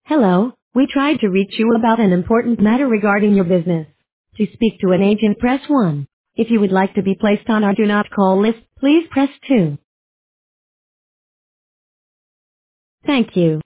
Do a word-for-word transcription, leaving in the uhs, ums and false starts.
Hello, we tried to reach you about an important matter regarding your business. To speak to an agent, press one. If you would like to be placed on our do not call list, please press two. Thank you.